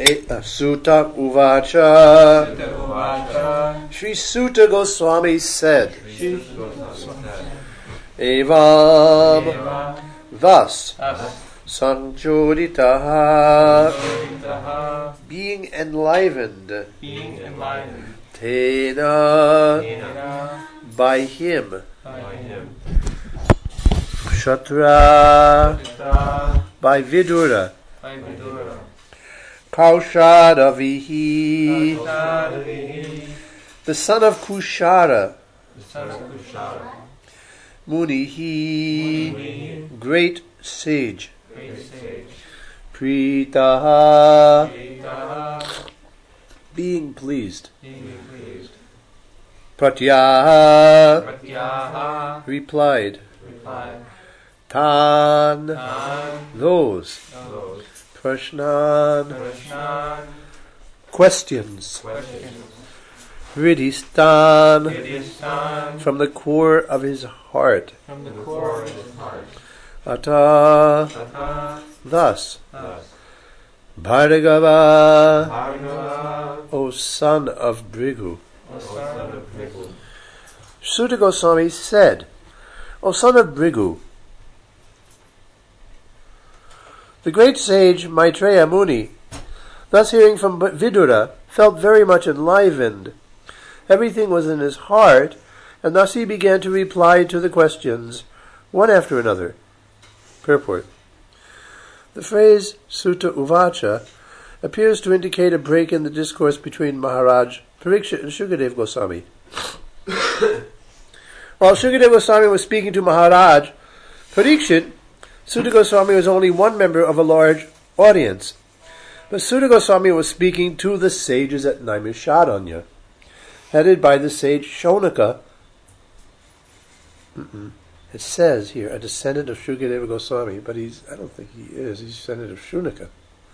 Sutta Uvacha. Sri Sutta Goswami said, Evam, thus, Sanchoditaha, being enlivened, Tena, by him, Shatra, by Vidura, Kaushadavihi, the son of Kushara, Munihi, great sage, Pritaha, being pleased, Pratyaha, replied, Tan, those, Prashnan, questions, Hridistan, from the core of his heart, Ata, thus, Bhargava, O son of Bhrigu. Sutta Goswami said, O son of Bhrigu, the great sage Maitreya Muni, thus hearing from Vidura, felt very much enlivened. Everything was in his heart, and thus he began to reply to the questions, one after another. Purport. The phrase Sutta Uvacha appears to indicate a break in the discourse between Maharaj Parikshit and Shukadev Goswami. While Shukadev Goswami was speaking to Maharaj Parikshit, Sutta Goswami was only one member of a large audience. But Sutta Goswami was speaking to the sages at Naimisharanya, headed by the sage Shonaka. It says here, a descendant of Shukadeva Goswami, but I don't think he is. He's a descendant of Shunaka.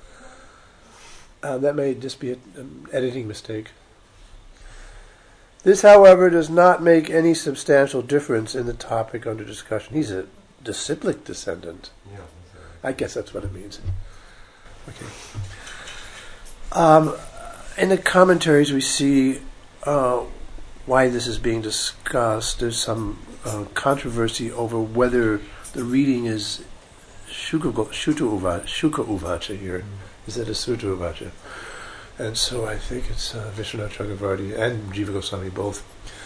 That may just be an editing mistake. This, however, does not make any substantial difference in the topic under discussion. He's a disciplic descendant. Yeah, I guess that's what it means. Okay. In the commentaries we see why this is being discussed. There's some controversy over whether the reading is Shuka Uvacha here. Is it a Sutta Uvacha? And so I think it's Vishwanath Chakravarti and Jiva Goswami both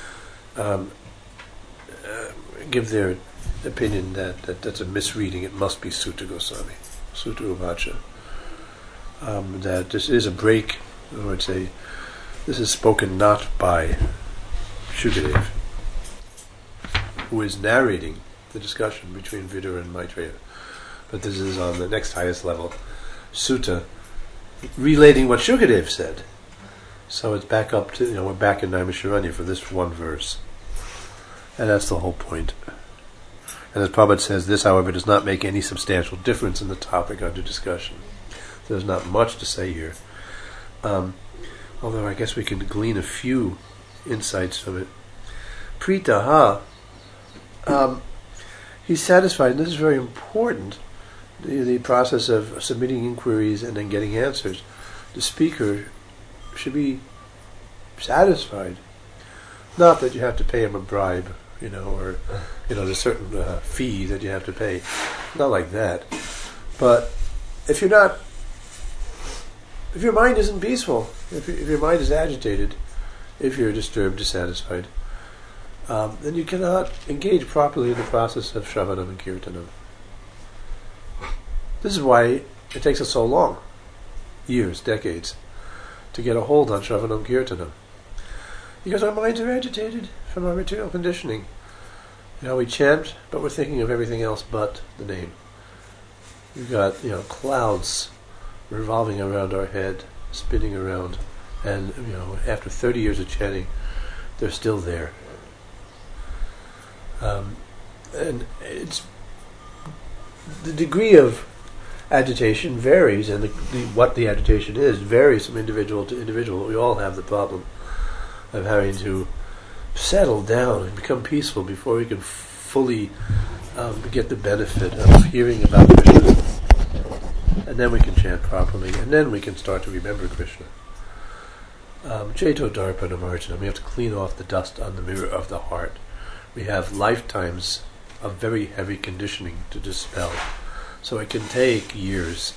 give their opinion that that's a misreading. It must be Sutta Goswami, Sutta Uvacha. That this is a break. I would say this is spoken not by Shukadev, who is narrating the discussion between Vidura and Maitreya, but this is on the next highest level, Sutta, relating what Shukadev said. So it's back up to, we're back in Naimisharanya for this one verse. And that's the whole point. And as Prabhupada says, this, however, does not make any substantial difference in the topic under discussion. There's not much to say here. Although I guess we can glean a few insights from it. Pritaha, he's satisfied, and this is very important, the process of submitting inquiries and then getting answers. The speaker should be satisfied. Not that you have to pay him a bribe, or there's a certain fee that you have to pay. Not like that. But if your mind isn't peaceful, if your mind is agitated, if you're disturbed, dissatisfied, then you cannot engage properly in the process of Shravanam and Kirtanam. This is why it takes us so long, years, decades, to get a hold on Shravanam Kirtanam. Because our minds are agitated from our material conditioning. We chant, but we're thinking of everything else but the name. We've got, clouds revolving around our head, spinning around, and, after 30 years of chanting, they're still there. And it's the degree of agitation varies, and what the agitation is varies from individual to individual. We all have the problem of having to settle down and become peaceful before we can fully get the benefit of hearing about Krishna. And then we can chant properly, and then we can start to remember Krishna. Cheto Darpana Marjana, we have to clean off the dust on the mirror of the heart. We have lifetimes of very heavy conditioning to dispel. So it can take years.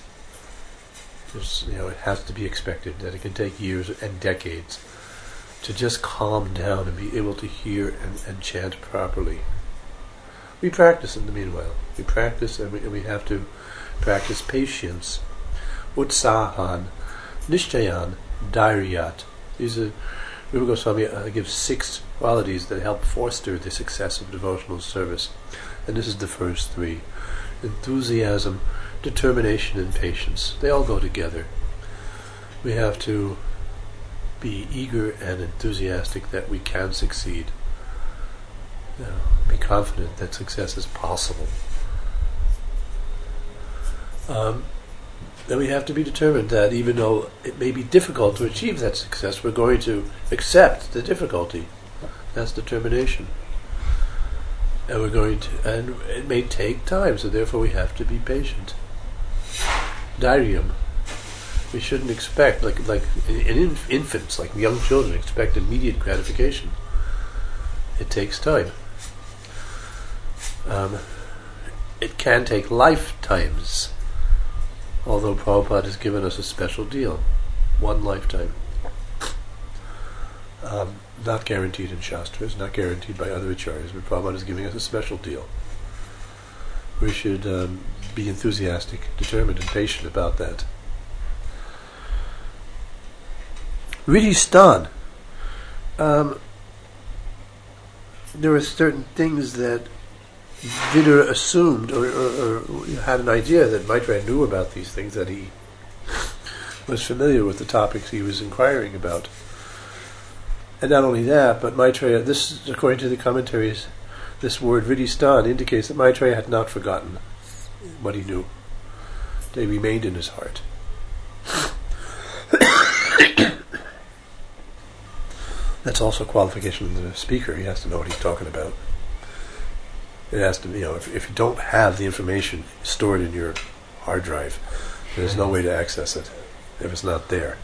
It has to be expected that it can take years and decades to just calm down and be able to hear and chant properly. We practice in the meanwhile. We practice, and we have to practice patience. Utsahan, Nishchayan, Dhairiyat. These are, Rupa Goswami gives 6 qualities that help foster the success of devotional service. And this is the first 3. Enthusiasm, determination, and patience. They all go together. We have to be eager and enthusiastic that we can succeed. Be confident that success is possible. Then we have to be determined that even though it may be difficult to achieve that success, we're going to accept the difficulty. That's determination. And it may take time, so therefore we have to be patient. Dhairyam. We shouldn't expect, like infants, like young children, expect immediate gratification. It takes time. It can take lifetimes, although Prabhupada has given us a special deal. 1 lifetime. Not guaranteed in Shastras, not guaranteed by other acharyas, but Prabhupada is giving us a special deal. We should be enthusiastic, determined, and patient about that. Ridhistan. There are certain things that Vidura assumed or had an idea that Maitreya knew about these things, that he was familiar with the topics he was inquiring about. And not only that, but Maitreya, this, according to the commentaries, this word Ridhistan indicates that Maitreya had not forgotten what he knew. They remained in his heart. That's also a qualification of the speaker. He has to know what he's talking about. It has to be, if you don't have the information stored in your hard drive, there's no way to access it if it's not there.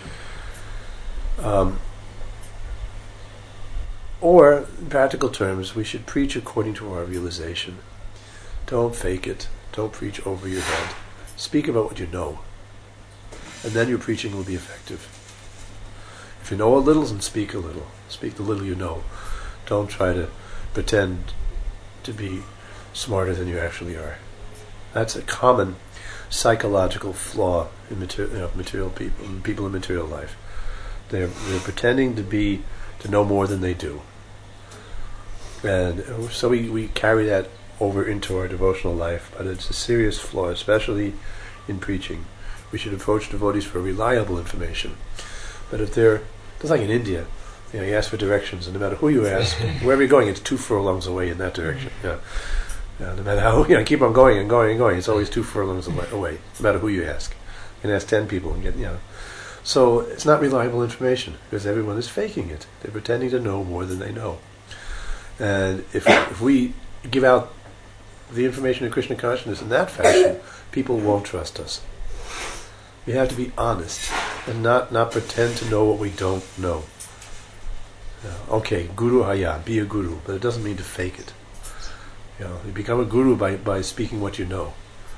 Or, in practical terms, we should preach according to our realization. Don't fake it. Don't preach over your head. Speak about what you know. And then your preaching will be effective. If you know a little, then speak a little. Speak the little you know. Don't try to pretend to be smarter than you actually are. That's a common psychological flaw in material people in material life. They're pretending to know more than they do. And so we carry that over into our devotional life, but it's a serious flaw, especially in preaching. We should approach devotees for reliable information. But if just like in India, you ask for directions, and no matter who you ask, wherever you're going, it's 2 furlongs away in that direction. No matter how keep on going and going and going, it's always 2 furlongs away. No matter who you ask, you can ask 10 people and get So it's not reliable information because everyone is faking it. They're pretending to know more than they know. And if we give out the information of Krishna consciousness in that fashion, people won't trust us. We have to be honest and not pretend to know what we don't know. Okay, Guru Haya, be a guru, but it doesn't mean to fake it. You become a guru by speaking what you know.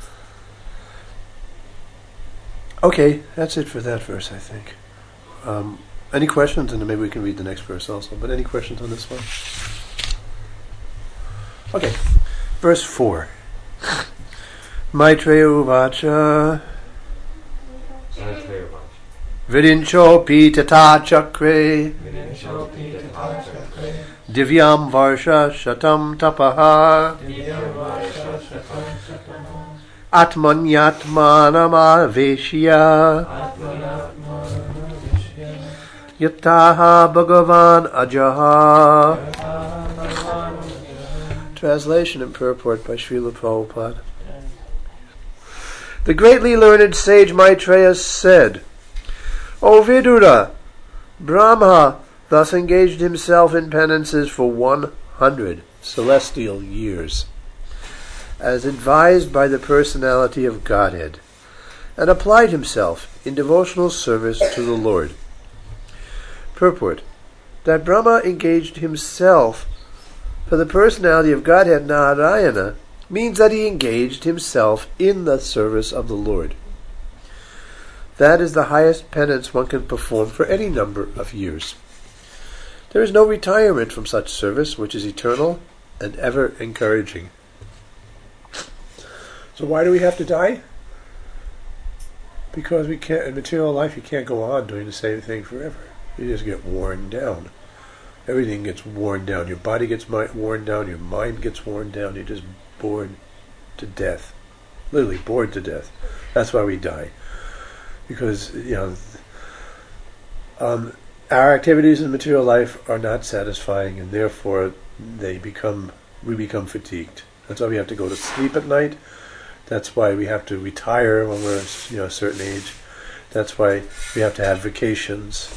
Okay, that's it for that verse, I think. Any questions? And then maybe we can read the next verse also. But any questions on this one? Okay, verse 4. Maitreya Uvacha Vidinchopi tata chakre Divyam varsha shatam tapaha Atmanyatmanama veshya Yataha Bhagavan Ajaha. Translation and purport by Srila Prabhupada. The greatly learned sage Maitreya said, O Vidura, Brahma thus engaged himself in penances for 100 celestial years, as advised by the personality of Godhead. and applied himself in devotional service to the Lord. Purport: that Brahma engaged himself for the personality of Godhead Narayana means that he engaged himself in the service of the Lord. That is the highest penance one can perform for any number of years. There is no retirement from such service, which is eternal and ever encouraging. So why do we have to die? Because we can't, in material life, you can't go on doing the same thing forever. You just get worn down. Everything gets worn down. Your body gets worn down. Your mind gets worn down. You're just bored to death. Literally bored to death. That's why we die. Because, our activities in material life are not satisfying, and therefore we become fatigued. That's why we have to go to sleep at night. That's why we have to retire when we're a certain age. That's why we have to have vacations.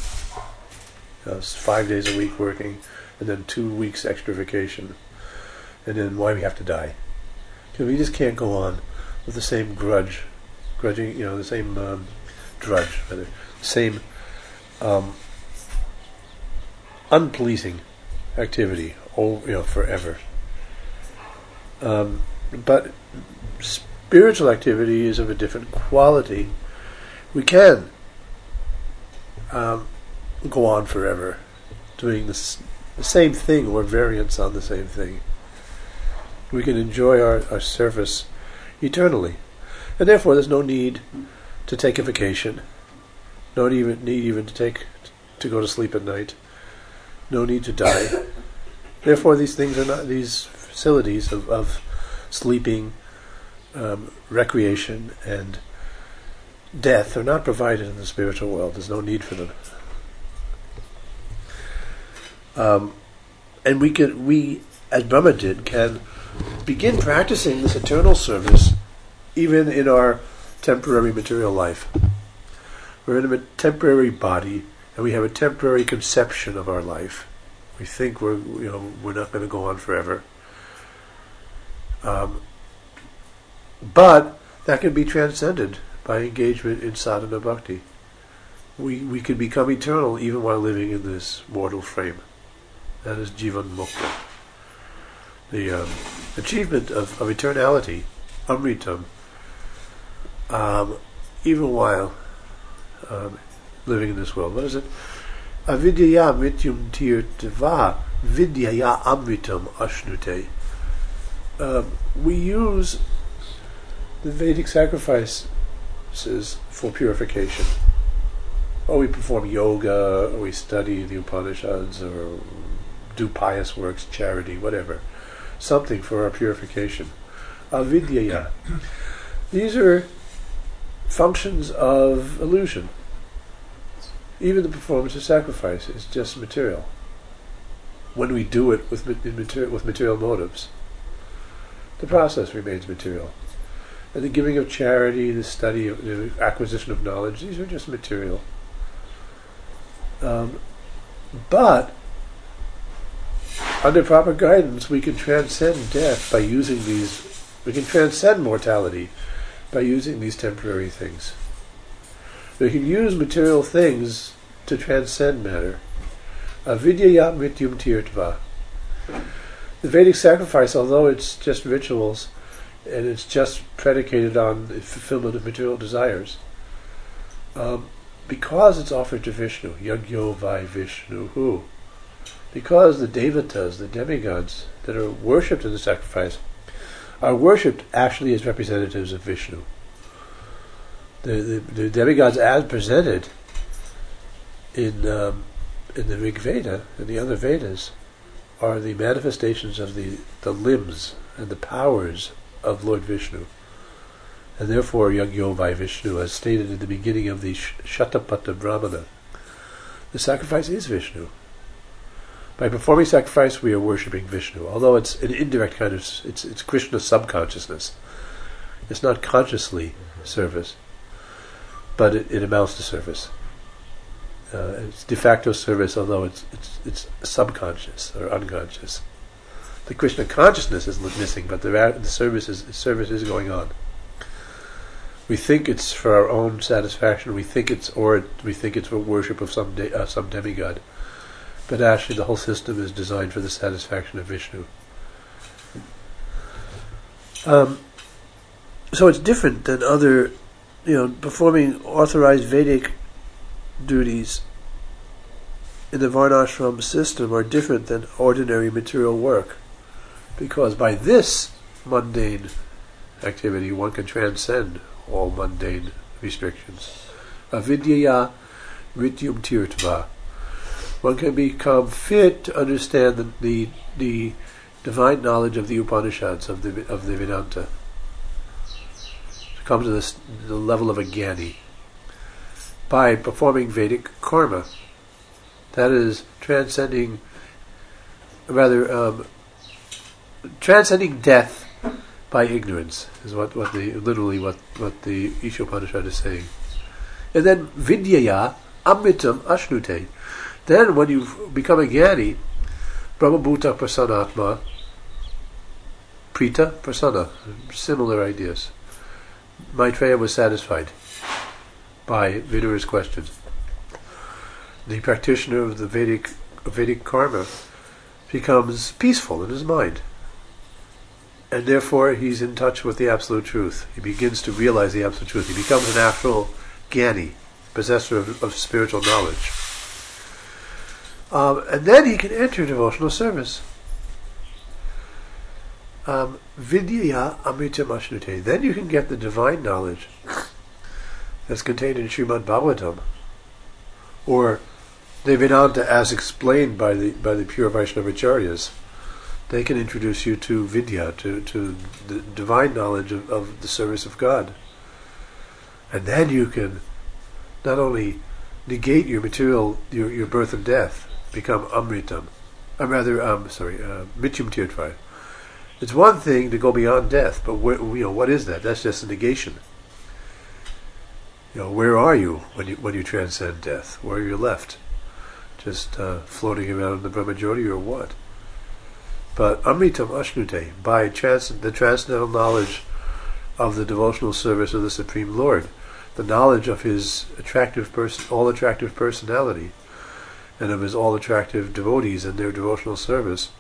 5 days a week working, and then 2 weeks extra vacation. And then why we have to die. Because we just can't go on with the same the same unpleasing activity, forever. But spiritual activity is of a different quality. We can go on forever, doing the same thing or variants on the same thing. We can enjoy our service eternally, and therefore there's no need to take a vacation. No need even to go to sleep at night. No need to die. Therefore, these things are not, these facilities of sleeping, recreation, and death are not provided in the spiritual world. There's no need for them. And we, as Brahma did, can begin practicing this eternal service even in our temporary material life. We're in a temporary body, and we have a temporary conception of our life. We think we're not going to go on forever. But that can be transcended by engagement in sadhana bhakti. We can become eternal even while living in this mortal frame. That is Jivan Mukta. The achievement of eternality, Amritam, even while living in this world. What is it? Avidyaya mrityum tirtva vidyaya amritam ashnute. We use the Vedic sacrifices for purification. Or we perform yoga, or we study the Upanishads, or do pious works, charity, whatever. Something for our purification. Avidyaya. These are functions of illusion. Even the performance of sacrifice is just material. When we do it with material motives, the process remains material. And the giving of charity, the study, the acquisition of knowledge, these are just material. But under proper guidance, we can transcend death by using these. We can transcend mortality by using these temporary things. We can use material things to transcend matter. Avidyaya mrityum tirtva. The Vedic sacrifice, although it's just rituals and it's just predicated on the fulfillment of material desires, because it's offered to Vishnu, Yagyo vai Vishnuhu, because the devatas, the demigods that are worshipped in the sacrifice, are worshipped actually as representatives of Vishnu. The demigods as presented in the Rig Veda and the other Vedas are the manifestations of the limbs and the powers of Lord Vishnu. And therefore Yagyo vai Vishnu, as stated in the beginning of the Shatapatha Brahmana, the sacrifice is Vishnu. By performing sacrifice, we are worshipping Vishnu, although it's an indirect kind of, it's Krishna's subconsciousness. It's not consciously service, but it amounts to service. It's de facto service, although it's subconscious or unconscious. The Krishna consciousness is missing, but the service is going on. We think it's for our own satisfaction. We think it's for worship of some demigod. But actually, the whole system is designed for the satisfaction of Vishnu. So it's different than other, performing authorized Vedic duties in the Varnashram system are different than ordinary material work, because by this mundane activity one can transcend all mundane restrictions. Avidyaya rityum tirtva. One can become fit to understand the divine knowledge of the Upanishads, of the Vedanta. To come to the level of a Jnani by performing Vedic karma. That is transcending death by ignorance is what the Isha Upanishad is saying. And then vidyaya amritam ashnute. Then when you become a Jnani, Brahmabhuta prasanatma, Prita prasana, similar ideas. Maitreya was satisfied by Vidura's questions. The practitioner of the Vedic karma becomes peaceful in his mind, and therefore he's in touch with the absolute truth. He begins to realize the absolute truth. He becomes an actual Jnani, possessor of spiritual knowledge. And then he can enter devotional service. Vidyaya amritam ashnute. Then you can get the divine knowledge that's contained in Srimad Bhagavatam, or the Vedanta as explained by the pure Vaishnavacharyas. They can introduce you to Vidya, to the divine knowledge of the service of God. And then you can not only negate your material, your birth and death, become amritam. Mityam tirtva. It's one thing to go beyond death, but what is that? That's just a negation. Where are you when you transcend death? Where are you left? Just floating around in the Brahmajyoti or what? But amritam ashnute, by the transcendental knowledge of the devotional service of the Supreme Lord, the knowledge of His all-attractive personality, and of His all-attractive devotees and their devotional service,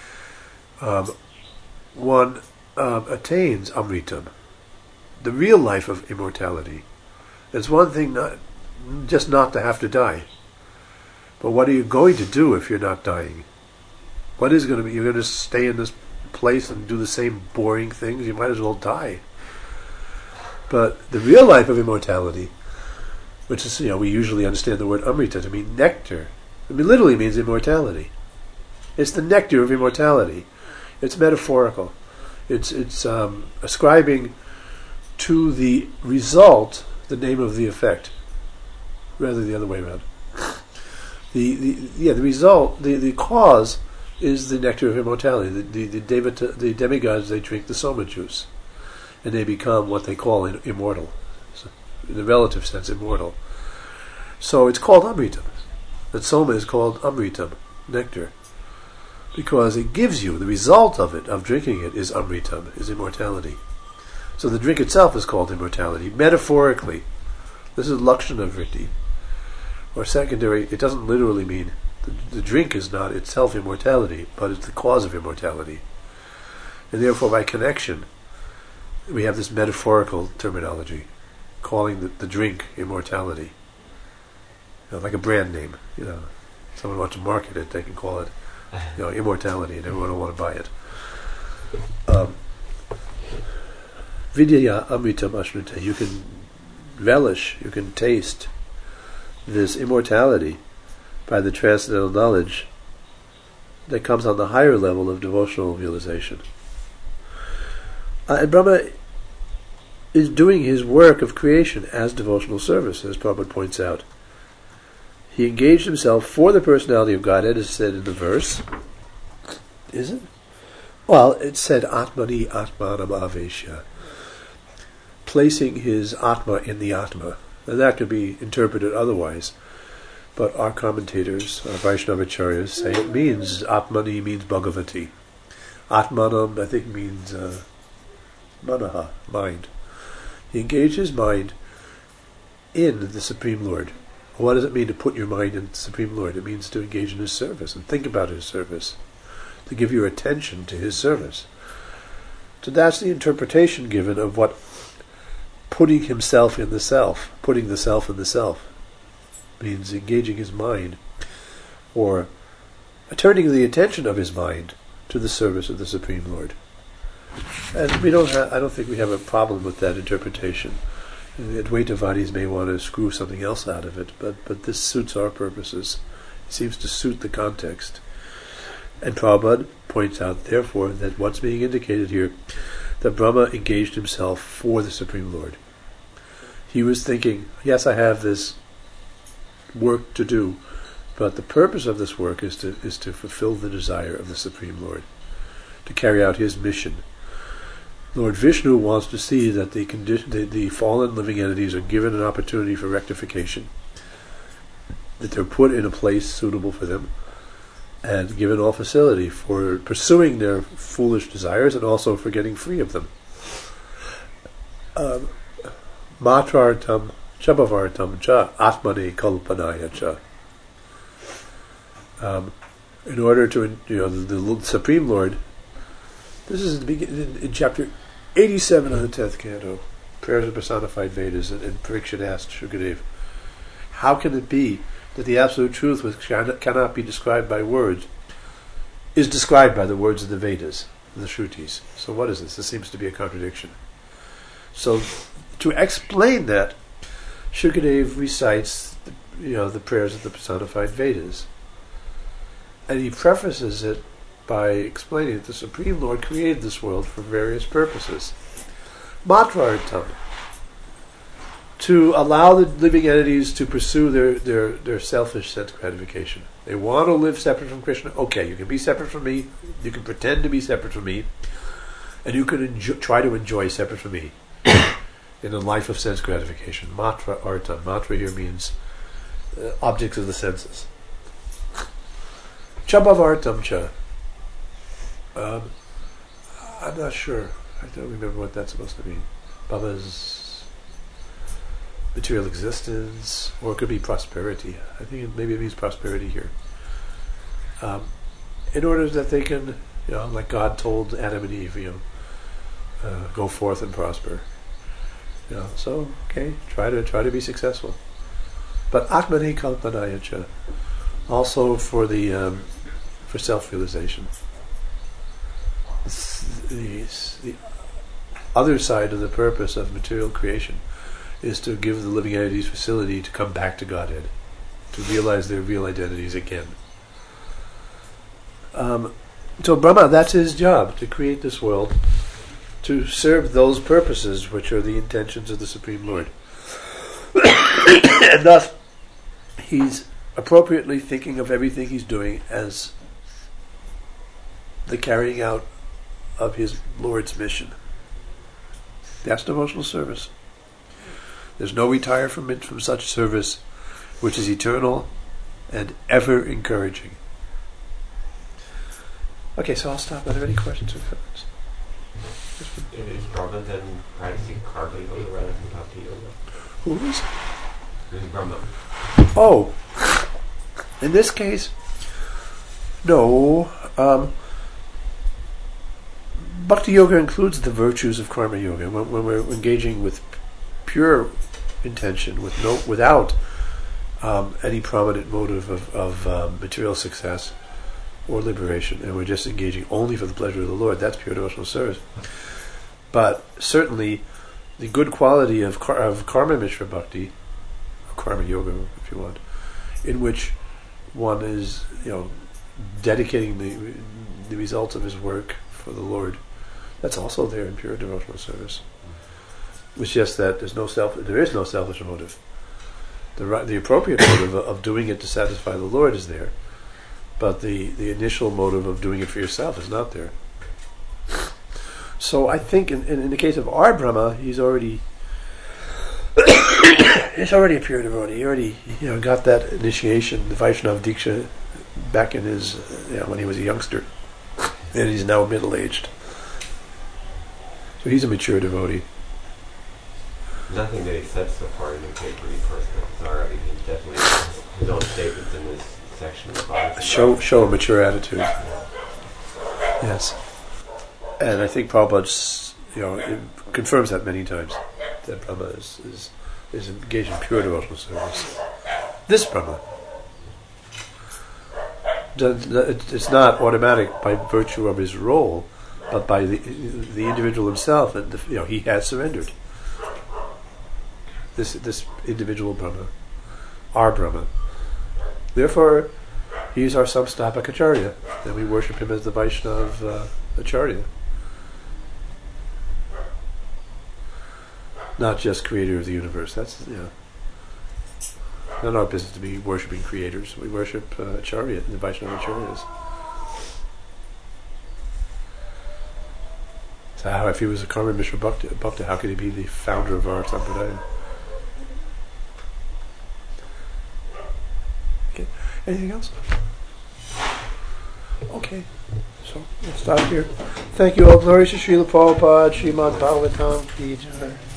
one attains amritam, the real life of immortality. It's one thing not to have to die, but what are you going to do if you're not dying? What is going to be? You're going to stay in this place and do the same boring things? You might as well die. But the real life of immortality, which is, we usually understand the word amrita to mean nectar. It literally means immortality. It's the nectar of immortality. It's metaphorical. It's ascribing to the result the name of the effect, rather the other way around. The result, the cause is the nectar of immortality. The demigods, they drink the soma juice, and they become what they call immortal, so, in the relative sense, immortal. So it's called amritam. That soma is called amritam, nectar, because it gives you the result of drinking it is amritam, is immortality. So the drink itself is called immortality, metaphorically. This is lakshana vritti, or secondary. It doesn't literally mean the drink is not itself immortality, but it's the cause of immortality. And therefore, by connection, we have this metaphorical terminology, calling the drink immortality. Like a brand name. Someone wants to market it, they can call it immortality, and everyone will want to buy it. Vidyaya amritam ashnute. You can relish, you can taste this immortality by the transcendental knowledge that comes on the higher level of devotional realization. And Brahma is doing his work of creation as devotional service, as Prabhupada points out. He engaged himself for the personality of Godhead, as said in the verse. Is it? Well, it said Atmani Atmanam Aveshya, placing his Atma in the Atma. And that could be interpreted otherwise. But our commentators, our Vaishnavacharyas, say it means, Atmani means Bhagavati. Atmanam, I think, means Manaha, mind. He engaged his mind in the Supreme Lord. What does it mean to put your mind in the Supreme Lord? It means to engage in His service and think about His service, to give your attention to His service. So that's the interpretation given of what putting himself in the self, putting the self in the self, means engaging his mind, or turning the attention of his mind to the service of the Supreme Lord. And I don't think we have a problem with that interpretation. The Advaitavadis may want to screw something else out of it, but this suits our purposes. It seems to suit the context. And Prabhupada points out, therefore, that what's being indicated here, that Brahma engaged himself for the Supreme Lord. He was thinking, yes, I have this work to do, but the purpose of this work is to fulfill the desire of the Supreme Lord, to carry out His mission. Lord Vishnu wants to see that the fallen living entities are given an opportunity for rectification, that they're put in a place suitable for them, and given all facility for pursuing their foolish desires and also for getting free of them. Matrartam chabavartam cha atmane kalpanaya cha. In order to, the Supreme Lord, this is in chapter 87 of the 10th canto, Prayers of Personified Vedas, and Parikshit asked Shukadev, how can it be that the Absolute Truth, which cannot be described by words, is described by the words of the Vedas, the Shrutis? So what is this? This seems to be a contradiction. So to explain that, Shukadev recites the prayers of the personified Vedas. And he prefaces it by explaining that the Supreme Lord created this world for various purposes. Matrartam, to allow the living entities to pursue their selfish sense gratification. They want to live separate from Krishna. Okay, you can be separate from me, you can pretend to be separate from me, and you can try to enjoy separate from me in a life of sense gratification. Matra artam. Matra here means objects of the senses. Chabavartam cha. I'm not sure. I don't remember what that's supposed to mean. Baba's material existence, or it could be prosperity. I think maybe it means prosperity here. In order that they can, like God told Adam and Eve, go forth and prosper. So okay, try to be successful. But Atmane Kalpanaya cha, also for the for self-realization. The other side of the purpose of material creation is to give the living entities facility to come back to Godhead, to realize their real identities again. So Brahma, that's his job, to create this world, to serve those purposes which are the intentions of the Supreme Lord. And thus, he's appropriately thinking of everything he's doing as the carrying out of his Lord's mission. That's devotional service. There's no retire from it, from such service, which is eternal and ever encouraging. Okay, so I'll stop. Are there any questions or comments? Is Brahma then practicing karma yoga rather than bhakti yoga? Who is? Is Brahma. Oh, in this case, no. Bhakti yoga includes the virtues of karma yoga. When we're engaging with pure intention, without any prominent motive of material success or liberation, and we're just engaging only for the pleasure of the Lord, that's pure devotional service. But certainly, the good quality of karma mishra bhakti, or karma yoga, if you want, in which one is, dedicating the results of his work for the Lord, that's also there in pure devotional service. It's just that there is no selfish motive. The appropriate motive of doing it to satisfy the Lord is there, but the initial motive of doing it for yourself is not there. So I think in the case of our Brahma, he's already a pure devotee. He already got that initiation, the Vaishnava Diksha, back in his when he was a youngster, and he's now middle-aged. So he's a mature devotee. nothing that he said so far indicate what he personally bizarre. I mean, he definitely his own statements in this section show a mature attitude. Yes, and I think Prabhupada, it confirms that many times that Brahma is engaged in pure devotional service. This Brahma, it's not automatic by virtue of his role, but by the individual himself, and he has surrendered. This individual Brahma, our Brahma. Therefore, he is our Samsthapak Acharya, and we worship him as the Vaishnava Acharya. Not just creator of the universe. That's not our business to be worshipping creators. We worship Acharya, the Vaishnava Acharyas. So how, if he was a Karma Mishra Bhakta, how could he be the founder of our Sampradaya? Okay. Anything else? Okay. So let's stop here. Thank you all. Glory to Srila Prabhupada, Srimad Bhagavatam Ki Jai.